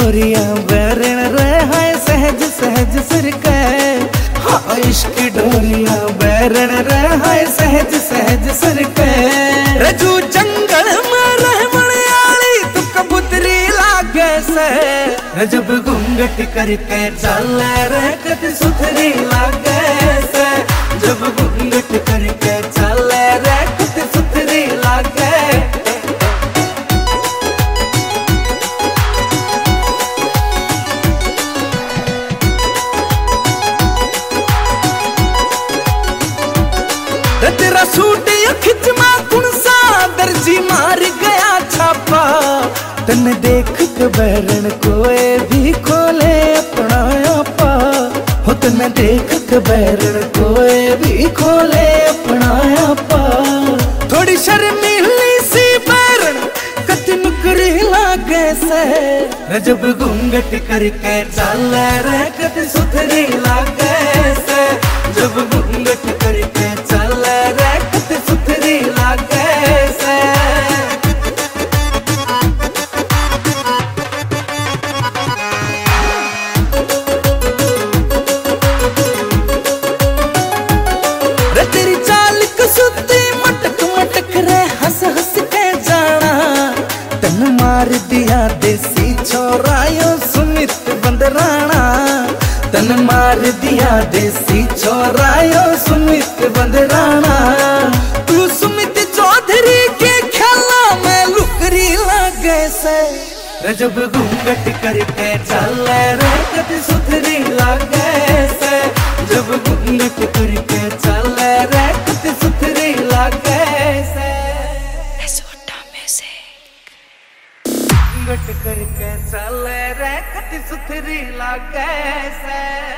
डोरिया बैरण रहे हाय सहज सहज सिरके। हाँ इश्क डोरिया बैरण रहे हाय सहज सहज सिरके। रजू जंगल में रहमण आली तू कबूतरी लागे से। जब घूंघट करके चल रे कत सुथरी लागे से। जब घूंघट करके चल रे कत सुथरी लागे। तेरा सूट खिचमा कुण सा दर्जी मार गया छापा। तन देख के बैरन कोई भी खोले अपना आपा। हो तन देख के बैरन कोई भी खोले अपना आपा। थोड़ी शर्मीली सी बैरन कत नुकरी लागे से। जब घूंघट करके चल रे कत सुथरी लागे से। जब घूंघट करके चल रे कत सुथरी लागे से। रे तेरी चाल कसुती मटक मटक रे हंस हंस के जाना। तन मार दिया देसी छोरा यो सुमित बंदराना। तन मार दिया देसी छोरा यो सुमित बंदराना। तू सुमित चौधरी के ख्याला में लुकरी लागे से। जब घूंघट करके चल रे कत सुथरी लागे से। जब घूंघट करके चल रे कत सुथरी लागे से। घूंघट करके चल रे कत सुथरी लागे से।